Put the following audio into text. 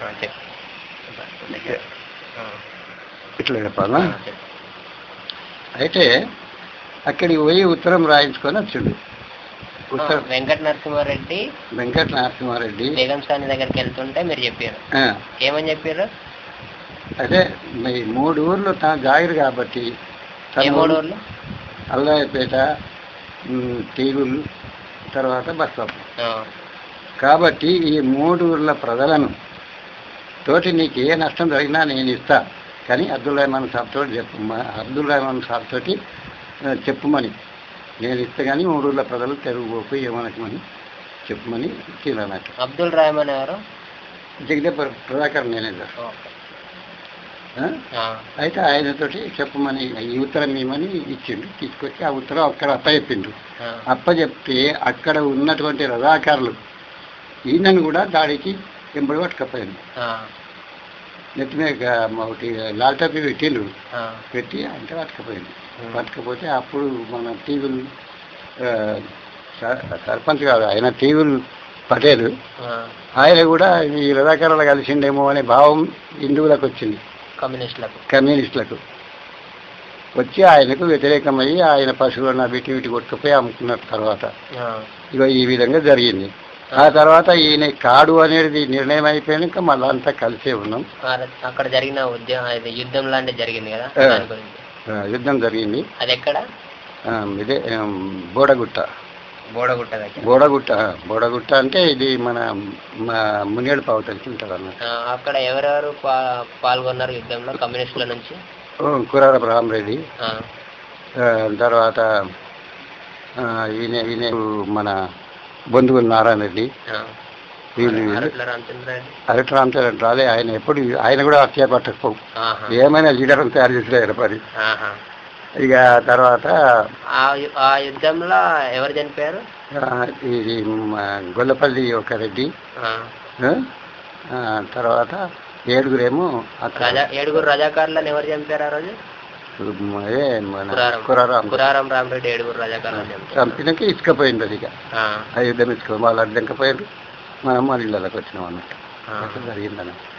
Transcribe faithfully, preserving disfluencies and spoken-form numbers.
ఇట్లా చెప్పాలా? అయితే అక్కడికి పోయి ఉత్తరం రాయించుకొని వచ్చిండు. ఉత్తరం వెంకట నరసింహారెడ్డి వెంకట నరసింహారెడ్డి బేగం సాని దగ్గరికి వెళ్తుంటే మీరు చెప్పారు, ఏమని చెప్పారు? అదే మీ మూడు ఊర్లు తన జాగిరి కాబట్టి, మూడు ఊర్లు అల్లాయపేట, తీగులు, తర్వాత బస్సాపు. కాబట్టి ఈ మూడు ఊర్ల ప్రజలను తోటి నీకు ఏ నష్టం జరిగినా నేను ఇస్తా, కానీ అబ్దుల్ రెహమాన్ సాబ్ తోటి చెప్పు అబ్దుల్ రెహమాన్ సాబ్ తోటి చెప్పుమని నేను ఇస్తే కానీ మూడు ఊర్ల ప్రజలు తెరుగుపోకు ఏమనకమని చెప్పమని ఇచ్చినట్టు. అబ్దుల్ రెహమాన్ ఎవరు? జగదేవ్ ప్రధాకర్ మేనేజర్. అయితే ఆయనతోటి చెప్పమని ఈ ఉత్తరం ఇవ్వమని ఇచ్చిండు. తీసుకొచ్చి ఆ ఉత్తరం అక్కడ అప్ప చెప్పిండు. అప్ప చెప్తే అక్కడ ఉన్నటువంటి రజాకారులు ఈయనను కూడా దాడికి వెంబడి పట్టుకపోయింది. నెత్తి మీద ఒకటి లాల్టాపి పెట్టిండు, పెట్టి అంటే పట్టుకపోయింది. పట్టుకపోతే అప్పుడు మన టీవీలు సర్పంచ్ కాదు ఆయన టీవీలు పటేలు, ఆయన కూడా ఈ రజాకారులు కలిసిండేమో అనే భావం హిందువులకు వచ్చింది, కమ్యూనిస్టులకు కమ్యూనిస్టులకు వచ్చి ఆయనకు వ్యతిరేకమయ్యి ఆయన పశువులను వీటి వీటి కొట్టుకుపోయి అమ్ముకున్న తర్వాత ఇక ఈ విధంగా జరిగింది. ఆ తర్వాత ఈయన కాడు అనేది నిర్ణయం అయిపోయాక మళ్ళీ అంతా కలిసే ఉన్నాం. అక్కడ జరిగిన ఉద్యమం యుద్ధం లాంటిది జరిగింది కదా, యుద్ధం జరిగింది. అది ఎక్కడ? ఇదే బోడగుట్ట. బోడగుట్ట దగ్గర బోడగుట్ట బోడగుట్ట అంటే ఇది మన మునిగేడు పావు తెలిసి ఉంటుంది అన్నమాట. అక్కడ ఎవరెవరు పాల్గొన్నారు యుద్ధంలో కమ్యూనిస్టుల నుంచి? కురార రామరెడ్డి, తర్వాత ఈయన ఈయన మన బొందుగుల నారాయణ రెడ్డి, అరటి రామచంద్ర రాలే. ఆయన ఎప్పుడు ఆయన కూడా హత్య పట్టకపోవు, ఏమైనా లీడర్ని తయారు చేసిన పని. ఇక తర్వాత ఆ యుద్ధంలో ఎవరు చనిపోయారు? ఇది గొల్లపల్లి ఒక రెడ్డి, తర్వాత ఏడుగురేమో ఏడుగురు రజాకారులను ఎవరు చంపారు ఆ రోజు? కురారం రామరెడ్డి ఏడుగురు రజాకారులను చంపినాక ఇసుకపోయింది. అది ఇక ఆ యుద్ధం ఇసుక వాళ్ళు అడ్డంకపోయారు, మనం మన ఇళ్ళకి వచ్చినాం అన్నట్టు జరిగిందన్నట్టు.